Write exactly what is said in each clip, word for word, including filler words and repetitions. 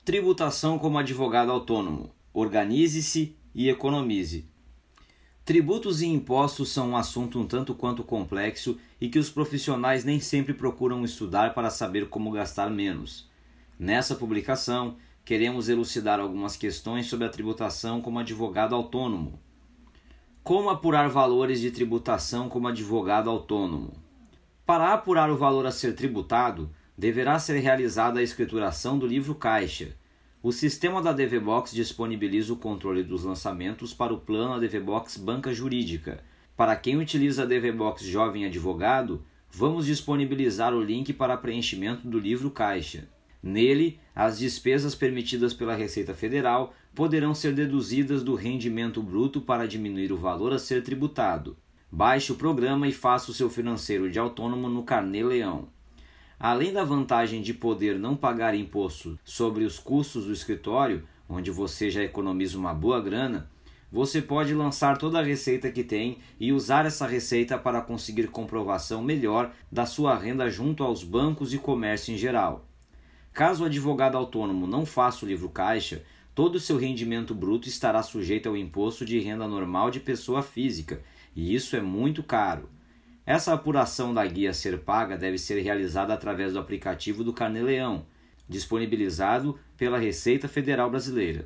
Tributação como advogado autônomo. Organize-se e economize. Tributos e impostos são um assunto um tanto quanto complexo e que os profissionais nem sempre procuram estudar para saber como gastar menos. Nessa publicação, queremos elucidar algumas questões sobre a tributação como advogado autônomo. Como apurar valores de tributação como advogado autônomo? Para apurar o valor a ser tributado, deverá ser realizada a escrituração do livro caixa. O sistema da D V Box disponibiliza o controle dos lançamentos para o plano A D V Box Banca Jurídica. Para quem utiliza a D V Box Jovem Advogado, vamos disponibilizar o link para preenchimento do livro caixa. Nele, as despesas permitidas pela Receita Federal poderão ser deduzidas do rendimento bruto para diminuir o valor a ser tributado. Baixe o programa e faça o seu financeiro de autônomo no Carnê Leão. Além da vantagem de poder não pagar imposto sobre os custos do escritório, onde você já economiza uma boa grana, você pode lançar toda a receita que tem e usar essa receita para conseguir comprovação melhor da sua renda junto aos bancos e comércio em geral. Caso o advogado autônomo não faça o livro caixa, todo o seu rendimento bruto estará sujeito ao imposto de renda normal de pessoa física, e isso é muito caro. Essa apuração da guia a ser paga deve ser realizada através do aplicativo do Carnê Leão, disponibilizado pela Receita Federal Brasileira.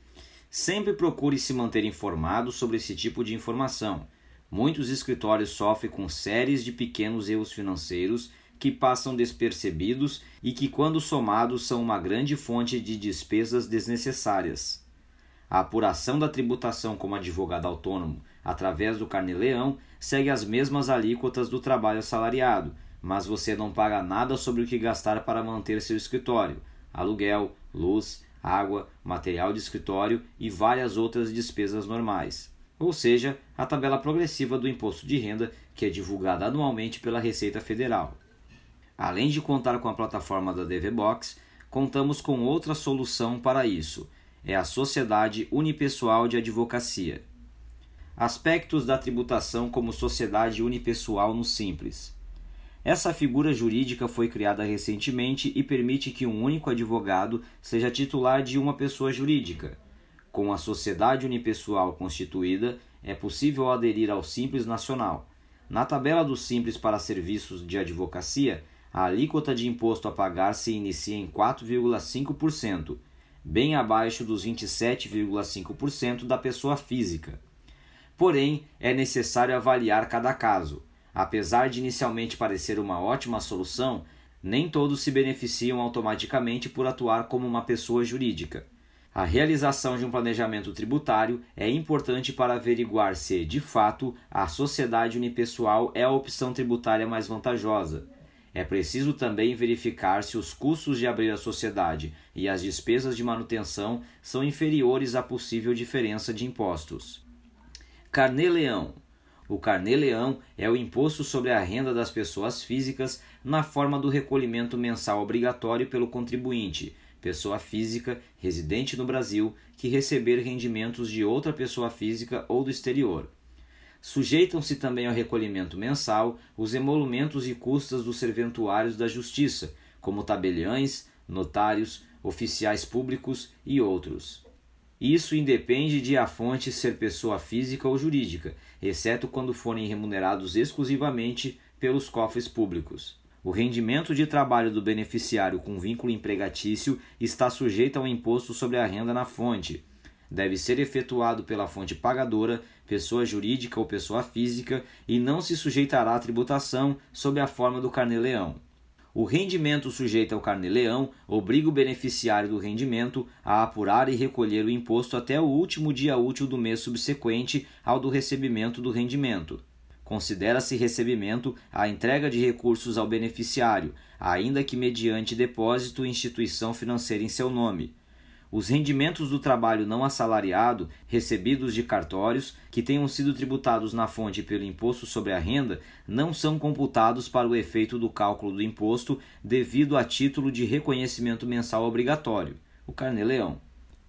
Sempre procure se manter informado sobre esse tipo de informação. Muitos escritórios sofrem com séries de pequenos erros financeiros que passam despercebidos e que, quando somados, são uma grande fonte de despesas desnecessárias. A apuração da tributação como advogado autônomo através do Carnê Leão segue as mesmas alíquotas do trabalho assalariado, mas você não paga nada sobre o que gastar para manter seu escritório, aluguel, luz, água, material de escritório e várias outras despesas normais. Ou seja, a tabela progressiva do imposto de renda que é divulgada anualmente pela Receita Federal. Além de contar com a plataforma da D V Box, contamos com outra solução para isso. É a Sociedade Unipessoal de Advocacia. Aspectos da tributação como sociedade unipessoal no Simples. Essa figura jurídica foi criada recentemente e permite que um único advogado seja titular de uma pessoa jurídica. Com a sociedade unipessoal constituída, é possível aderir ao Simples Nacional. Na tabela do Simples para serviços de advocacia, a alíquota de imposto a pagar se inicia em quatro vírgula cinco por cento, bem abaixo dos vinte e sete vírgula cinco por cento da pessoa física. Porém, é necessário avaliar cada caso. Apesar de inicialmente parecer uma ótima solução, nem todos se beneficiam automaticamente por atuar como uma pessoa jurídica. A realização de um planejamento tributário é importante para averiguar se, de fato, a sociedade unipessoal é a opção tributária mais vantajosa. É preciso também verificar se os custos de abrir a sociedade e as despesas de manutenção são inferiores à possível diferença de impostos. Carnê Leão. O Carnê Leão é o imposto sobre a renda das pessoas físicas na forma do recolhimento mensal obrigatório pelo contribuinte, pessoa física residente no Brasil, que receber rendimentos de outra pessoa física ou do exterior. Sujeitam-se também ao recolhimento mensal os emolumentos e custas dos serventuários da Justiça, como tabeliães, notários, oficiais públicos e outros. Isso independe de a fonte ser pessoa física ou jurídica, exceto quando forem remunerados exclusivamente pelos cofres públicos. O rendimento de trabalho do beneficiário com vínculo empregatício está sujeito ao imposto sobre a renda na fonte. Deve ser efetuado pela fonte pagadora, pessoa jurídica ou pessoa física, e não se sujeitará à tributação sob a forma do Carnê Leão. O rendimento sujeito ao Carnê Leão obriga o beneficiário do rendimento a apurar e recolher o imposto até o último dia útil do mês subsequente ao do recebimento do rendimento. Considera-se recebimento a entrega de recursos ao beneficiário, ainda que mediante depósito em instituição financeira em seu nome. Os rendimentos do trabalho não assalariado, recebidos de cartórios, que tenham sido tributados na fonte pelo imposto sobre a renda, não são computados para o efeito do cálculo do imposto devido a título de reconhecimento mensal obrigatório, o Carnê Leão.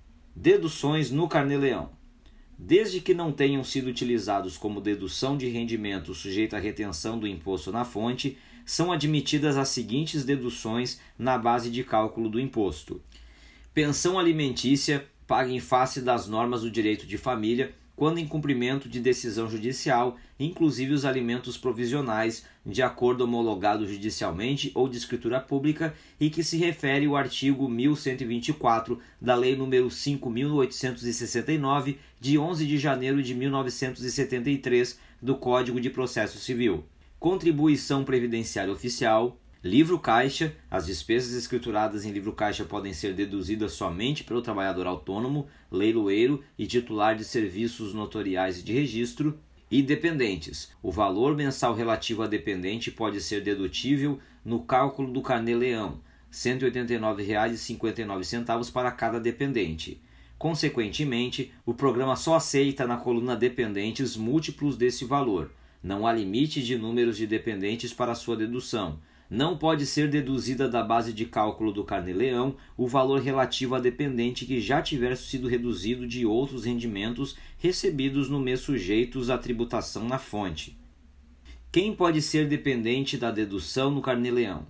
Deduções no Carnê Leão. Desde que não tenham sido utilizados como dedução de rendimento sujeita à retenção do imposto na fonte, são admitidas as seguintes deduções na base de cálculo do imposto. Pensão alimentícia paga em face das normas do direito de família quando em cumprimento de decisão judicial, inclusive os alimentos provisionais, de acordo homologado judicialmente ou de escritura pública, e que se refere ao artigo mil cento e vinte e quatro da Lei nº cinco mil oitocentos e sessenta e nove, de onze de janeiro de mil novecentos e setenta e três, do Código de Processo Civil. Contribuição previdenciária oficial. Livro caixa. As despesas escrituradas em livro caixa podem ser deduzidas somente pelo trabalhador autônomo, leiloeiro e titular de serviços notoriais e de registro. E dependentes. O valor mensal relativo a dependente pode ser dedutível no cálculo do Carnê-Leão, cento e oitenta e nove reais e cinquenta e nove centavos para cada dependente. Consequentemente, o programa só aceita na coluna dependentes múltiplos desse valor. Não há limite de números de dependentes para sua dedução. Não pode ser deduzida da base de cálculo do Carnê-Leão o valor relativo a dependente que já tiver sido reduzido de outros rendimentos recebidos no mês sujeitos à tributação na fonte. Quem pode ser dependente da dedução no Carnê-Leão?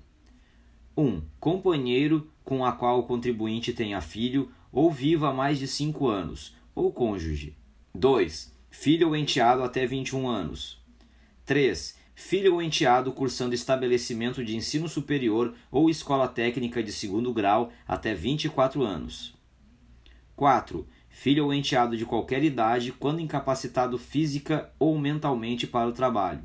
um. Companheiro com a qual o contribuinte tenha filho ou viva há mais de cinco anos, ou cônjuge. dois. Filho ou enteado até vinte e um anos. três. Filho ou enteado cursando estabelecimento de ensino superior ou escola técnica de segundo grau até vinte e quatro anos. quatro. Filho ou enteado de qualquer idade quando incapacitado física ou mentalmente para o trabalho.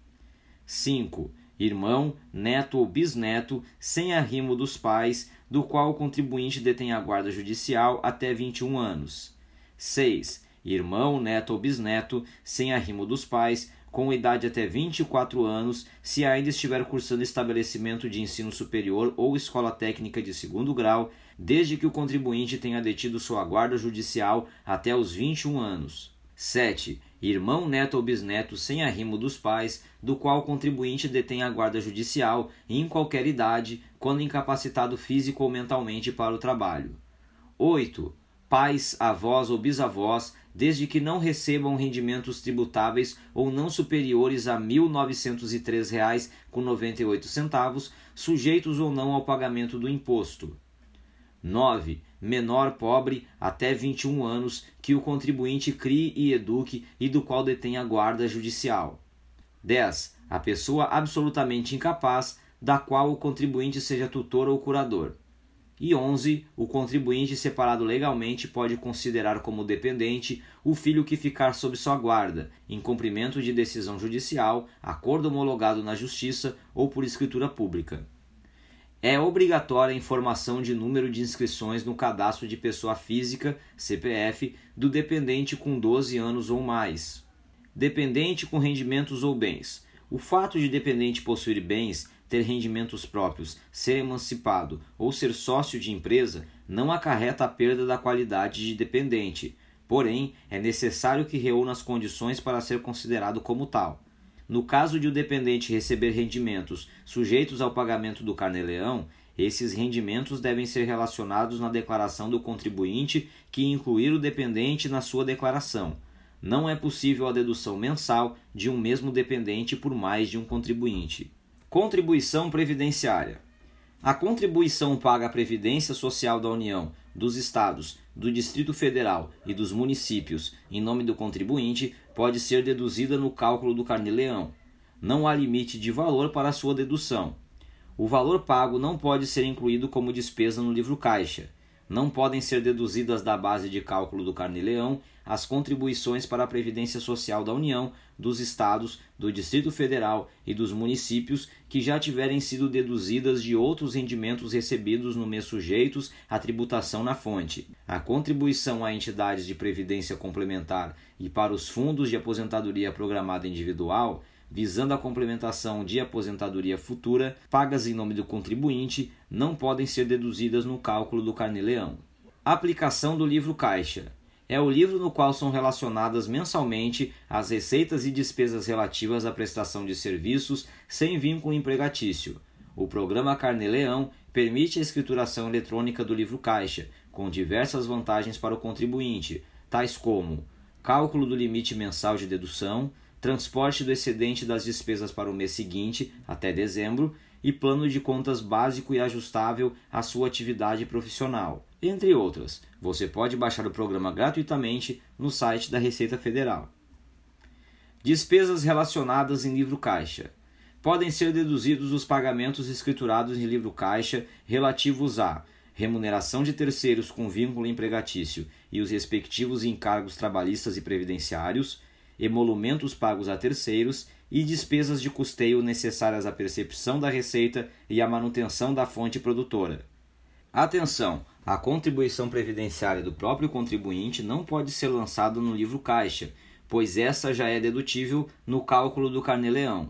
cinco. Irmão, neto ou bisneto sem arrimo dos pais, do qual o contribuinte detém a guarda judicial até vinte e um anos. seis. Irmão, neto ou bisneto sem arrimo dos pais, com idade até vinte e quatro anos, se ainda estiver cursando estabelecimento de ensino superior ou escola técnica de segundo grau, desde que o contribuinte tenha detido sua guarda judicial até os vinte e um anos. sete. Irmão, neto ou bisneto sem arrimo dos pais, do qual o contribuinte detém a guarda judicial em qualquer idade, quando incapacitado físico ou mentalmente para o trabalho. oito. Pais, avós ou bisavós, desde que não recebam rendimentos tributáveis ou não superiores a mil novecentos e três reais e noventa e oito centavos, sujeitos ou não ao pagamento do imposto. nove. Menor pobre até vinte e um anos, que o contribuinte crie e eduque e do qual detém a guarda judicial. dez. A pessoa absolutamente incapaz, da qual o contribuinte seja tutor ou curador. E onze. O contribuinte separado legalmente pode considerar como dependente o filho que ficar sob sua guarda, em cumprimento de decisão judicial, acordo homologado na Justiça ou por escritura pública. É obrigatória a informação de número de inscrições no cadastro de pessoa física, C P F, do dependente com doze anos ou mais. Dependente com rendimentos ou bens. O fato de dependente possuir bens, ter rendimentos próprios, ser emancipado ou ser sócio de empresa não acarreta a perda da qualidade de dependente, porém é necessário que reúna as condições para ser considerado como tal. No caso de o dependente receber rendimentos sujeitos ao pagamento do Carnê-Leão, esses rendimentos devem ser relacionados na declaração do contribuinte que incluir o dependente na sua declaração. Não é possível a dedução mensal de um mesmo dependente por mais de um contribuinte. Contribuição previdenciária. A contribuição paga à Previdência Social da União, dos Estados, do Distrito Federal e dos municípios, em nome do contribuinte, pode ser deduzida no cálculo do Carnê-Leão. Não há limite de valor para sua dedução. O valor pago não pode ser incluído como despesa no livro caixa. Não podem ser deduzidas da base de cálculo do Carnê-Leão as contribuições para a Previdência Social da União, dos Estados, do Distrito Federal e dos municípios que já tiverem sido deduzidas de outros rendimentos recebidos no mês sujeitos à tributação na fonte. A contribuição a entidades de previdência complementar e para os fundos de aposentadoria programada individual, visando a complementação de aposentadoria futura, pagas em nome do contribuinte, não podem ser deduzidas no cálculo do Carnê-Leão. Aplicação do livro caixa. É o livro no qual são relacionadas mensalmente as receitas e despesas relativas à prestação de serviços sem vínculo empregatício. O programa Carnê-Leão permite a escrituração eletrônica do livro caixa, com diversas vantagens para o contribuinte, tais como cálculo do limite mensal de dedução, transporte do excedente das despesas para o mês seguinte, até dezembro, e plano de contas básico e ajustável à sua atividade profissional. entre outras. Você pode baixar o programa gratuitamente no site da Receita Federal. Despesas relacionadas em livro caixa. Podem ser deduzidos os pagamentos escriturados em livro caixa relativos a remuneração de terceiros com vínculo empregatício e os respectivos encargos trabalhistas e previdenciários, emolumentos pagos a terceiros e despesas de custeio necessárias à percepção da receita e à manutenção da fonte produtora. Atenção! A contribuição previdenciária do próprio contribuinte não pode ser lançada no livro caixa, pois essa já é dedutível no cálculo do Carnê-Leão.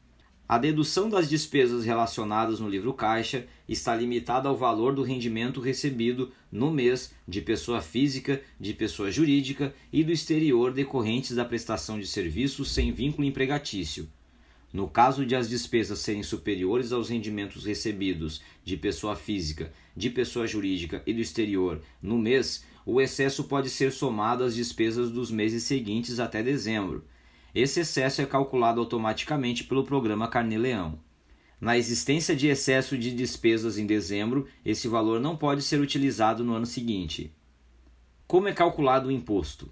A dedução das despesas relacionadas no livro caixa está limitada ao valor do rendimento recebido no mês de pessoa física, de pessoa jurídica e do exterior decorrentes da prestação de serviços sem vínculo empregatício. No caso de as despesas serem superiores aos rendimentos recebidos de pessoa física, de pessoa jurídica e do exterior no mês, o excesso pode ser somado às despesas dos meses seguintes até dezembro. Esse excesso é calculado automaticamente pelo programa Carnê-Leão. Na existência de excesso de despesas em dezembro, esse valor não pode ser utilizado no ano seguinte. Como é calculado o imposto?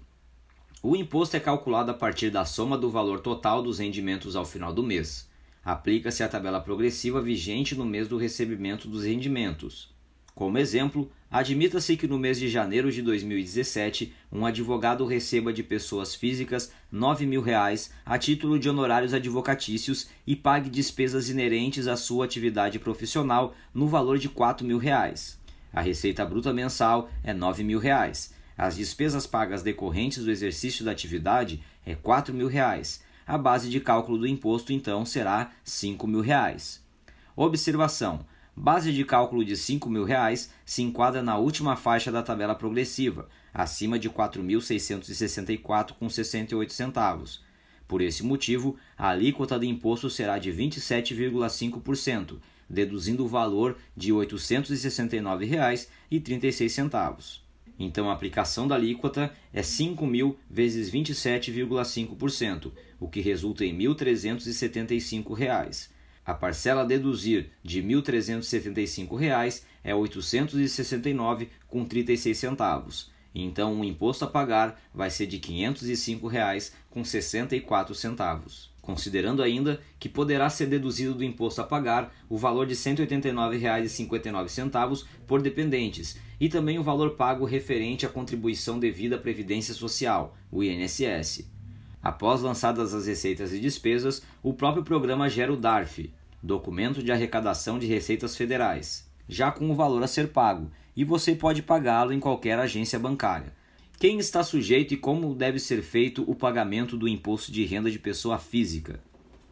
O imposto é calculado a partir da soma do valor total dos rendimentos ao final do mês. Aplica-se a tabela progressiva vigente no mês do recebimento dos rendimentos. Como exemplo, admita-se que no mês de janeiro de dois mil e dezessete, um advogado receba de pessoas físicas nove mil reais a título de honorários advocatícios e pague despesas inerentes à sua atividade profissional no valor de quatro mil reais. A receita bruta mensal é nove mil reais. As despesas pagas decorrentes do exercício da atividade é quatro mil reais. A base de cálculo do imposto, então, será cinco mil reais. Observação: base de cálculo de cinco mil reais se enquadra na última faixa da tabela progressiva, acima de quatro mil seiscentos e sessenta e quatro reais e sessenta e oito centavos. Por esse motivo, a alíquota do imposto será de vinte e sete vírgula cinco por cento, deduzindo o valor de oitocentos e sessenta e nove reais e trinta e seis centavos. Então, a aplicação da alíquota é cinco mil vezes vinte e sete vírgula cinco por cento, o que resulta em mil trezentos e setenta e cinco reais. A parcela a deduzir de mil trezentos e setenta e cinco reais é oitocentos e sessenta e nove reais e trinta e seis centavos. Então, o imposto a pagar vai ser de quinhentos e cinco reais e sessenta e quatro centavos. Considerando ainda que poderá ser deduzido do imposto a pagar o valor de cento e oitenta e nove reais e cinquenta e nove centavos por dependentes e também o valor pago referente à contribuição devida à Previdência Social, o I N S S. Após lançadas as receitas e despesas, o próprio programa gera o D A R F, Documento de Arrecadação de Receitas Federais, já com o valor a ser pago, e você pode pagá-lo em qualquer agência bancária. Quem está sujeito e como deve ser feito o pagamento do imposto de renda de pessoa física?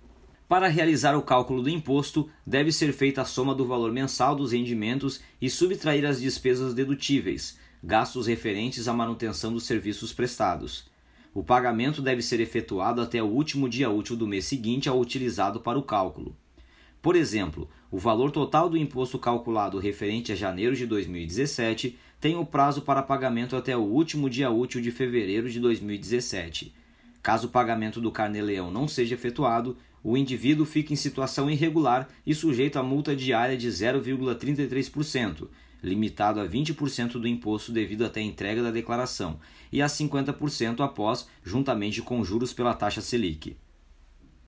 Para realizar o cálculo do imposto, deve ser feita a soma do valor mensal dos rendimentos e subtrair as despesas dedutíveis, gastos referentes à manutenção dos serviços prestados. O pagamento deve ser efetuado até o último dia útil do mês seguinte ao utilizado para o cálculo. Por exemplo, o valor total do imposto calculado referente a janeiro de dois mil e dezessete tem o prazo para pagamento até o último dia útil de fevereiro de dois mil e dezessete. Caso o pagamento do Carnê-Leão não seja efetuado, o indivíduo fica em situação irregular e sujeito a multa diária de zero vírgula trinta e três por cento, limitado a vinte por cento do imposto devido até a entrega da declaração, e a cinquenta por cento após, juntamente com juros pela taxa Selic.